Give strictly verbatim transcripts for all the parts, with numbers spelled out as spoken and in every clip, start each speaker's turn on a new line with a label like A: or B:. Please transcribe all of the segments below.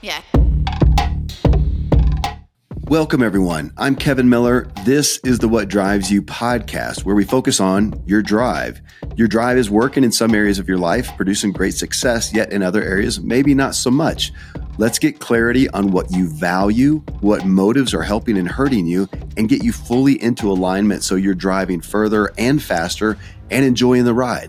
A: Yeah.
B: Welcome, everyone. I'm Kevin Miller. This is the What Drives You podcast, where we focus on your drive. Your drive is working in some areas of your life, producing great success, yet in other areas, maybe not so much. Let's get clarity on what you value, what motives are helping and hurting you, and get you fully into alignment so you're driving further and faster and enjoying the ride.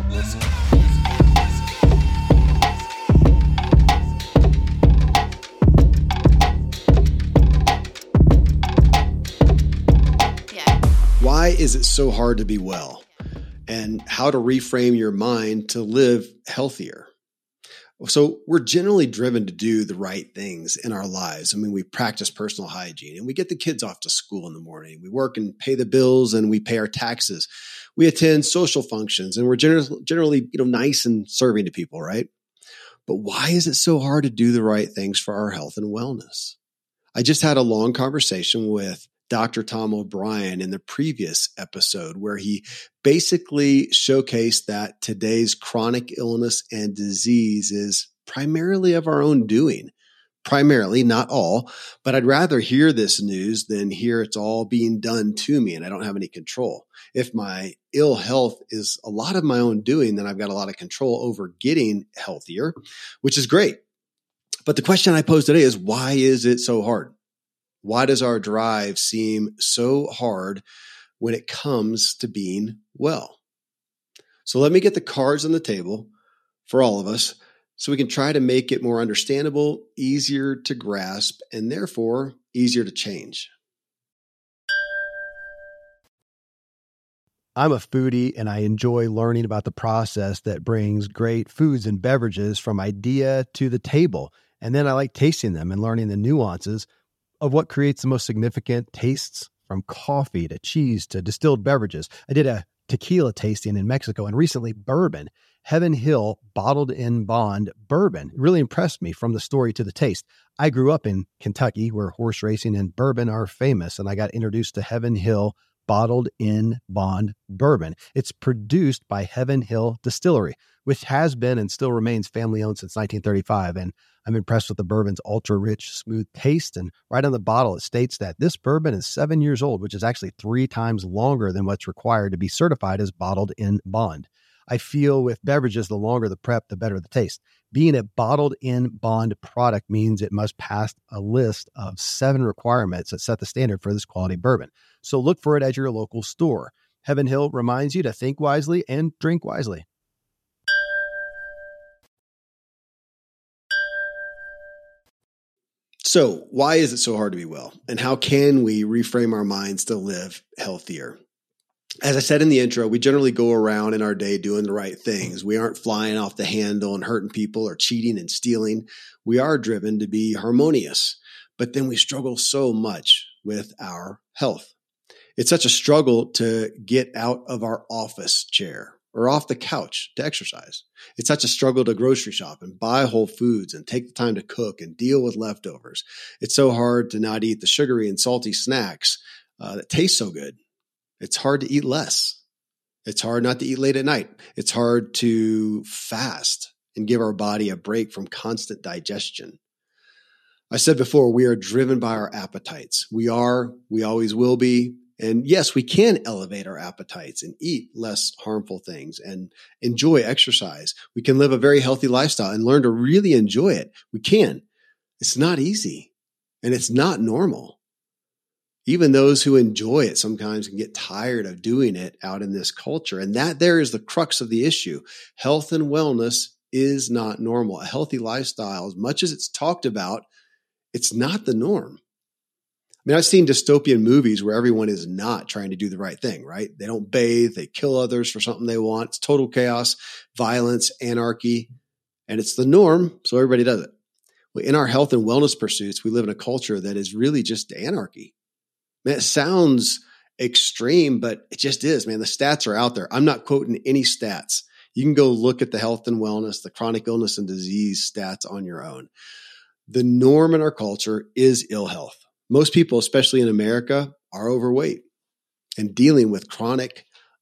C: Why is it so hard to be well? And how to reframe your mind to live healthier? So we're generally driven to do the right things in our lives. I mean, we practice personal hygiene and we get the kids off to school in the morning. We work and pay the bills and we pay our taxes. We attend social functions and we're generally, generally, you know, nice and serving to people, right? But why is it so hard to do the right things for our health and wellness? I just had a long conversation with Doctor Tom O'Brien in the previous episode, where he basically showcased that today's chronic illness and disease is primarily of our own doing. Primarily, not all, but I'd rather hear this news than hear it's all being done to me and I don't have any control. If my ill health is a lot of my own doing, then I've got a lot of control over getting healthier, which is great. But the question I pose today is, why is it so hard? Why does our drive seem so hard when it comes to being well? So let me get the cards on the table for all of us so we can try to make it more understandable, easier to grasp, and therefore easier to change.
D: I'm a foodie and I enjoy learning about the process that brings great foods and beverages from idea to the table. And then I like tasting them and learning the nuances of what creates the most significant tastes, from coffee to cheese to distilled beverages. I did a tequila tasting in Mexico and recently bourbon. Heaven Hill Bottled in Bond bourbon really impressed me from the story to the taste. I grew up in Kentucky where horse racing and bourbon are famous, and I got introduced to Heaven Hill Bottled in Bond bourbon. It's produced by Heaven Hill Distillery, which has been and still remains family-owned since nineteen thirty-five. And I'm impressed with the bourbon's ultra-rich, smooth taste. And right on the bottle, it states that this bourbon is seven years old, which is actually three times longer than what's required to be certified as bottled in bond. I feel with beverages, the longer the prep, the better the taste. Being a bottled in bond product means it must pass a list of seven requirements that set the standard for this quality bourbon. So look for it at your local store. Heaven Hill reminds you to think wisely and drink wisely.
C: So why is it so hard to be well? And how can we reframe our minds to live healthier? As I said in the intro, we generally go around in our day doing the right things. We aren't flying off the handle and hurting people or cheating and stealing. We are driven to be harmonious, but then we struggle so much with our health. It's such a struggle to get out of our office chair or off the couch to exercise. It's such a struggle to grocery shop and buy whole foods and take the time to cook and deal with leftovers. It's so hard to not eat the sugary and salty snacks uh, that taste so good. It's hard to eat less. It's hard not to eat late at night. It's hard to fast and give our body a break from constant digestion. I said before, we are driven by our appetites. We are, we always will be. And yes, we can elevate our appetites and eat less harmful things and enjoy exercise. We can live a very healthy lifestyle and learn to really enjoy it. We can. It's not easy and it's not normal. Even those who enjoy it sometimes can get tired of doing it out in this culture. And that there is the crux of the issue. Health and wellness is not normal. A healthy lifestyle, as much as it's talked about, it's not the norm. I mean, I've seen dystopian movies where everyone is not trying to do the right thing, right? They don't bathe, they kill others for something they want. It's total chaos, violence, anarchy, and it's the norm, so everybody does it. Well, in our health and wellness pursuits, we live in a culture that is really just anarchy. Man, it sounds extreme, but it just is, man. The stats are out there. I'm not quoting any stats. You can go look at the health and wellness, the chronic illness and disease stats on your own. The norm in our culture is ill health. Most people, especially in America, are overweight and dealing with chronic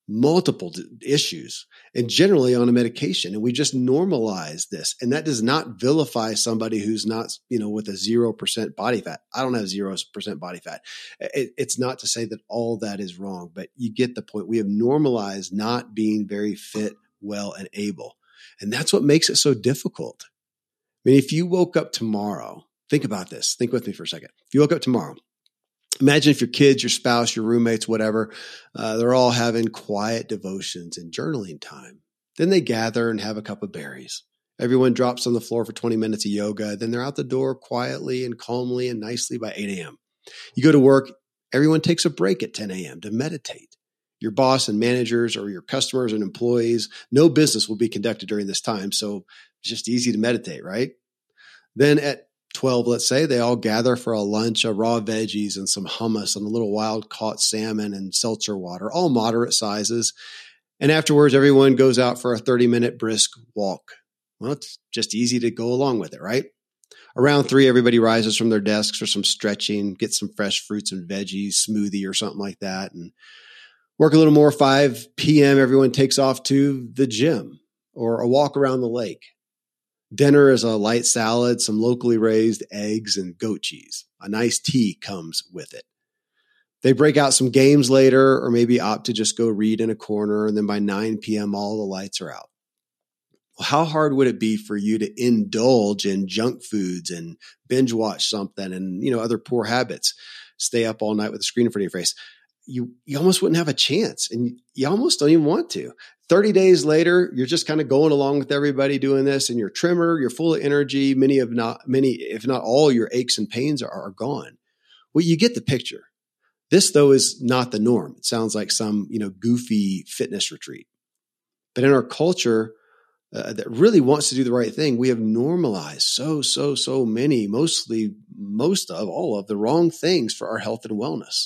C: multiple d- issues, and generally on a medication. And we just normalize this. And that does not vilify somebody who's not, you know, with a zero percent body fat. I don't have zero percent body fat. It, it's not to say that all that is wrong, but you get the point. We have normalized not being very fit, well, and able. And that's what makes it so difficult. I mean, if you woke up tomorrow, think about this. Think with me for a second. If you woke up tomorrow, imagine if your kids, your spouse, your roommates, whatever, uh, they're all having quiet devotions and journaling time. Then they gather and have a cup of berries. Everyone drops on the floor for twenty minutes of yoga. Then they're out the door quietly and calmly and nicely by eight a.m. You go to work. Everyone takes a break at ten a.m. to meditate. Your boss and managers or your customers and employees, no business will be conducted during this time. So it's just easy to meditate, right? Then at twelve, let's say, they all gather for a lunch of raw veggies and some hummus and a little wild caught salmon and seltzer water, all moderate sizes. And afterwards, everyone goes out for a thirty minute brisk walk. Well, it's just easy to go along with it, right? Around three, everybody rises from their desks for some stretching, get some fresh fruits and veggies, smoothie or something like that, and work a little more. five p.m., everyone takes off to the gym or a walk around the lake. Dinner is a light salad, some locally raised eggs, and goat cheese. A nice tea comes with it. They break out some games later, or maybe opt to just go read in a corner, and then by nine p.m., all the lights are out. Well, how hard would it be for you to indulge in junk foods and binge watch something and, you know, other poor habits, stay up all night with a screen in front of your face? You, you almost wouldn't have a chance, and you almost don't even want to. thirty days later, you're just kind of going along with everybody doing this, and you're trimmer, you're full of energy. Many of not many, if not all, your aches and pains are, are gone. Well, you get the picture. This, though, is not the norm. It sounds like some, you know, goofy fitness retreat. But in our culture uh, that really wants to do the right thing, we have normalized so, so, so many, mostly most of all of the wrong things for our health and wellness.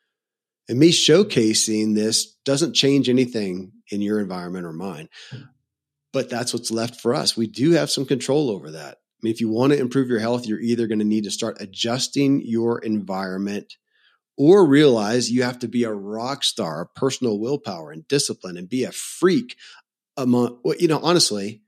C: And me showcasing this doesn't change anything in your environment or mine, but that's what's left for us. We do have some control over that. I mean, if you want to improve your health, you're either going to need to start adjusting your environment or realize you have to be a rock star, personal willpower and discipline, and be a freak among, well, you know, honestly,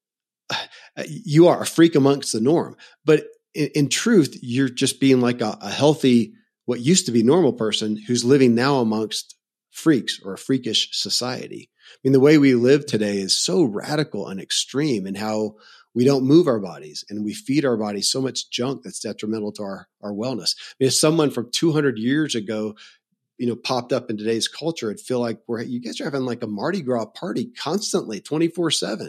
C: you are a freak amongst the norm, but in, in truth, you're just being like a, a healthy, what used to be normal person who's living now amongst freaks or a freakish society. I mean, the way we live today is so radical and extreme in how we don't move our bodies and we feed our bodies so much junk that's detrimental to our, our wellness. I mean, if someone from two hundred years ago, you know, popped up in today's culture, it'd feel like we're, you guys are having like a Mardi Gras party constantly, twenty-four seven.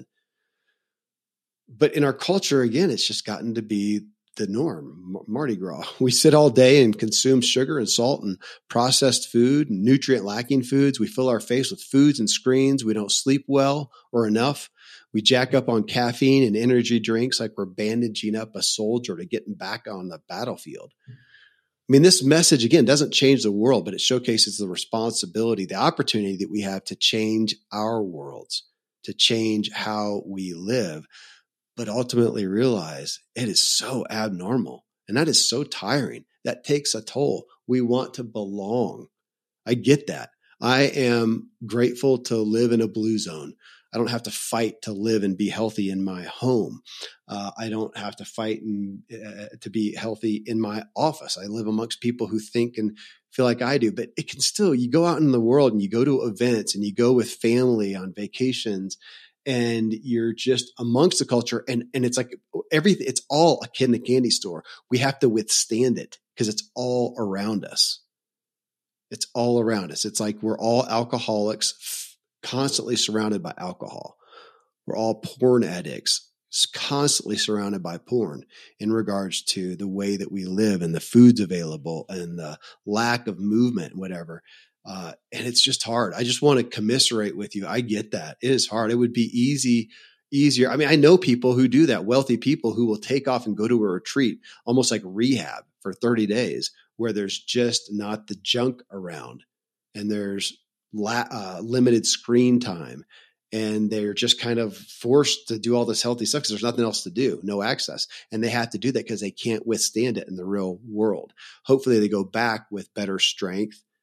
C: But in our culture, again, it's just gotten to be the norm, Mardi Gras. We sit all day and consume sugar and salt and processed food and nutrient lacking foods. We fill our face with foods and screens. We don't sleep well or enough. We jack up on caffeine and energy drinks like we're bandaging up a soldier to get him back on the battlefield. I mean, this message, again, doesn't change the world, but it showcases the responsibility, the opportunity that we have to change our worlds, to change how we live, but ultimately realize it is so abnormal. And that is so tiring. That takes a toll. We want to belong. I get that. I am grateful to live in a blue zone. I don't have to fight to live and be healthy in my home. Uh, I don't have to fight and, uh, to be healthy in my office. I live amongst people who think and feel like I do, but it can still, you go out in the world and you go to events and you go with family on vacations, and you're just amongst the culture, and, and it's like everything, it's all a kid in a candy store. We have to withstand it because it's all around us. It's all around us. It's like we're all alcoholics, f- constantly surrounded by alcohol. We're all porn addicts, constantly surrounded by porn in regards to the way that we live and the foods available and the lack of movement, whatever. Uh, and it's just hard. I just want to commiserate with you. I get that. It is hard. It would be easy, easier. I mean, I know people who do that, wealthy people who will take off and go to a retreat, almost like rehab for thirty days, where there's just not the junk around and there's la- uh, limited screen time. And they're just kind of forced to do all this healthy stuff because there's nothing else to do, no access. And they have to do that because they can't withstand it in the real world. Hopefully they go back with better strength,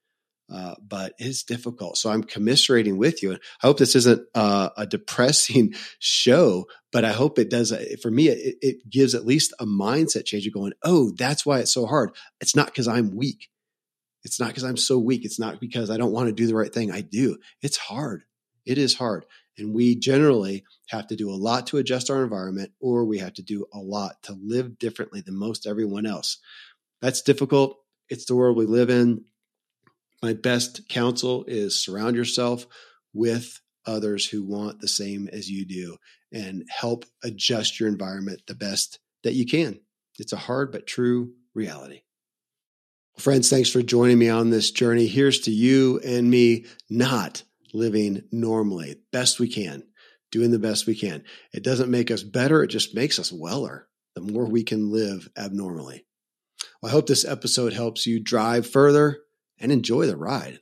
C: Uh, but it's difficult. So I'm commiserating with you. And I hope this isn't uh, a depressing show, but I hope it does. For me, it, it gives at least a mindset change of going, oh, that's why it's so hard. It's not because I'm weak. It's not because I'm so weak. It's not because I don't want to do the right thing. I do. It's hard. It is hard. And we generally have to do a lot to adjust our environment, or we have to do a lot to live differently than most everyone else. That's difficult. It's the world we live in. My best counsel is surround yourself with others who want the same as you do and help adjust your environment the best that you can. It's a hard but true reality. Friends, thanks for joining me on this journey. Here's to you and me not living normally, best we can, doing the best we can. It doesn't make us better. It just makes us weller the more we can live abnormally. Well, I hope this episode helps you drive further and enjoy the ride.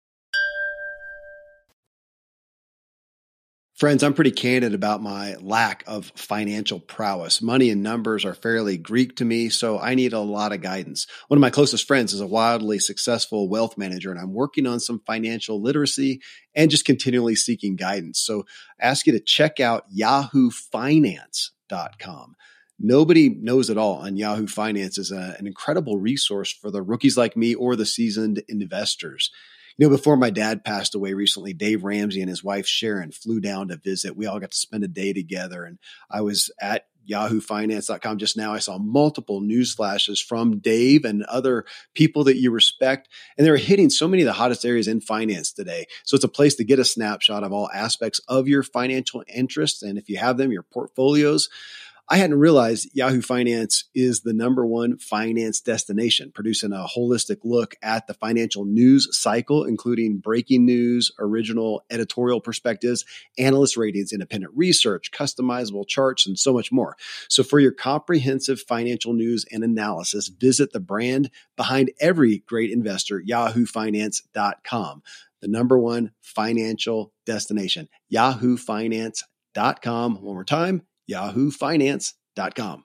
C: Friends, I'm pretty candid about my lack of financial prowess. Money and numbers are fairly Greek to me, so I need a lot of guidance. One of my closest friends is a wildly successful wealth manager, and I'm working on some financial literacy and just continually seeking guidance. So I ask you to check out yahoo finance dot com. Nobody knows it all on Yahoo Finance is a, an incredible resource for the rookies like me or the seasoned investors. You know, before my dad passed away recently, Dave Ramsey and his wife Sharon flew down to visit. We all got to spend a day together, and I was at yahoo finance dot com just now. I saw multiple news flashes from Dave and other people that you respect, and they were hitting so many of the hottest areas in finance today. So it's a place to get a snapshot of all aspects of your financial interests, and if you have them, your portfolios. I hadn't realized Yahoo Finance is the number one finance destination, producing a holistic look at the financial news cycle, including breaking news, original editorial perspectives, analyst ratings, independent research, customizable charts, and so much more. So for your comprehensive financial news and analysis, visit the brand behind every great investor, yahoo finance dot com, the number one financial destination, yahoo finance dot com. One more time, yahoo finance dot com.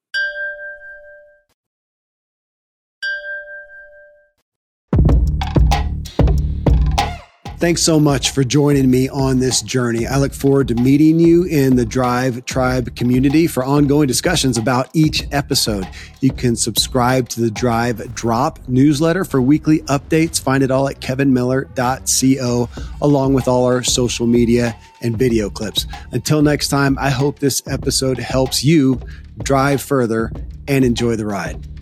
C: Thanks so much for joining me on this journey. I look forward to meeting you in the Drive Tribe community for ongoing discussions about each episode. You can subscribe to the Drive Drop newsletter for weekly updates. Find it all at kevin miller dot co, along with all our social media and video clips. Until next time, I hope this episode helps you drive further and enjoy the ride.